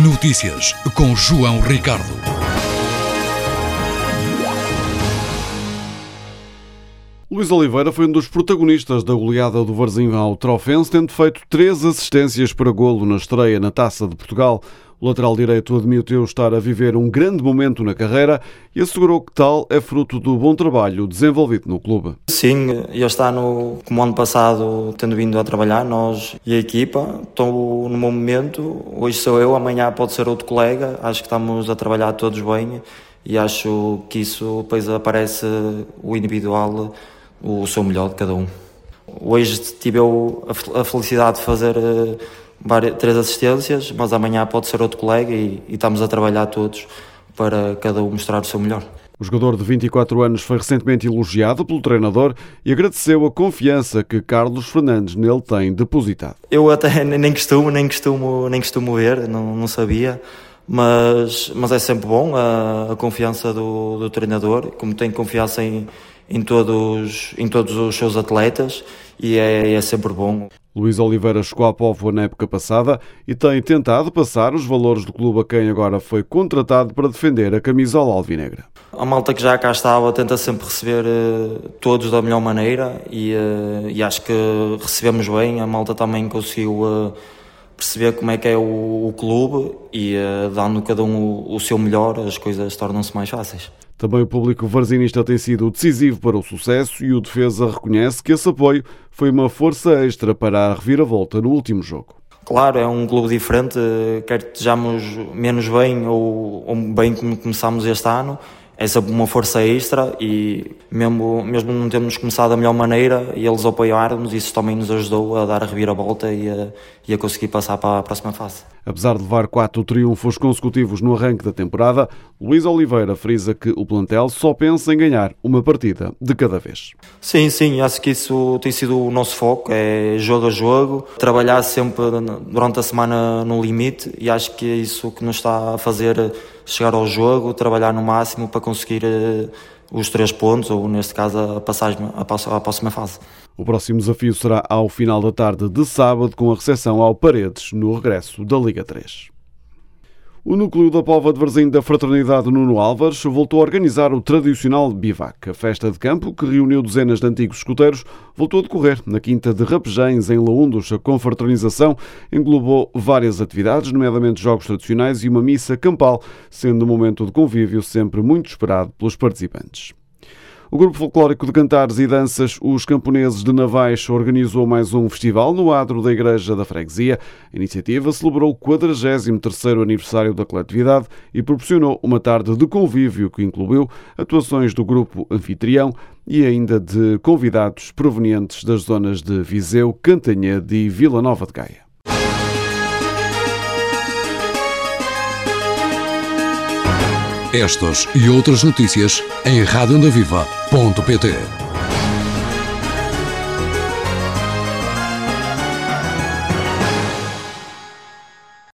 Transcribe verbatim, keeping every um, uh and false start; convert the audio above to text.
Notícias com João Ricardo. Luís Oliveira foi um dos protagonistas da goleada do Varzim ao Trofense, tendo feito três assistências para golo na estreia na Taça de Portugal. O lateral direito admitiu estar a viver um grande momento na carreira e assegurou que tal é fruto do bom trabalho desenvolvido no clube. Sim, este ano, como ano passado, tendo vindo a trabalhar, nós e a equipa, estou no meu momento, hoje sou eu, amanhã pode ser outro colega, acho que estamos a trabalhar todos bem e acho que isso depois aparece o individual, o seu melhor de cada um. Hoje tive eu a felicidade de fazer várias, três assistências, mas amanhã pode ser outro colega e, e estamos a trabalhar todos para cada um mostrar o seu melhor. O jogador de vinte e quatro anos foi recentemente elogiado pelo treinador e agradeceu a confiança que Carlos Fernandes nele tem depositado. Eu até nem costumo, nem costumo, nem costumo ver, não, não sabia, mas, mas é sempre bom a, a confiança do, do treinador, como tem confiança em, em, todos, em todos os seus atletas e é, é sempre bom. Luís Oliveira chegou à Póvoa na época passada e tem tentado passar os valores do clube a quem agora foi contratado para defender a camisola alvinegra. A malta que já cá estava tenta sempre receber uh, todos da melhor maneira e, uh, e acho que recebemos bem. A malta também conseguiu uh, perceber como é que é o, o clube e uh, dando cada um o, o seu melhor, as coisas tornam-se mais fáceis. Também o público varzinista tem sido decisivo para o sucesso e o defesa reconhece que esse apoio foi uma força extra para a reviravolta no último jogo. Claro, é um clube diferente, quer estejamos menos bem ou, ou bem como começámos este ano, é sempre uma força extra e mesmo, mesmo não termos começado da melhor maneira e eles apoiaram-nos, isso também nos ajudou a dar a reviravolta e a, e a conseguir passar para a próxima fase. Apesar de levar quatro triunfos consecutivos no arranque da temporada, Luís Oliveira frisa que o plantel só pensa em ganhar uma partida de cada vez. Sim, sim, acho que isso tem sido o nosso foco, é jogo a jogo, trabalhar sempre durante a semana no limite e acho que é isso que nos está a fazer chegar ao jogo, trabalhar no máximo para conseguir os três pontos, ou neste caso a passagem à próxima fase. O próximo desafio será ao final da tarde de sábado, com a recepção ao Paredes no regresso da Liga três. O núcleo da Póvoa de Varzim da Fraternidade Nuno Álvares voltou a organizar o tradicional bivac. A festa de campo, que reuniu dezenas de antigos escuteiros, voltou a decorrer na Quinta de Rapejães, em Laundos. A confraternização englobou várias atividades, nomeadamente jogos tradicionais e uma missa campal, sendo um momento de convívio sempre muito esperado pelos participantes. O grupo folclórico de cantares e danças Os Camponeses de Navais organizou mais um festival no adro da Igreja da Freguesia. A iniciativa celebrou o quadragésimo terceiro aniversário da coletividade e proporcionou uma tarde de convívio que incluiu atuações do grupo anfitrião e ainda de convidados provenientes das zonas de Viseu, Cantanhede e Vila Nova de Gaia. Estas e outras notícias em rádio onda viva ponto pt.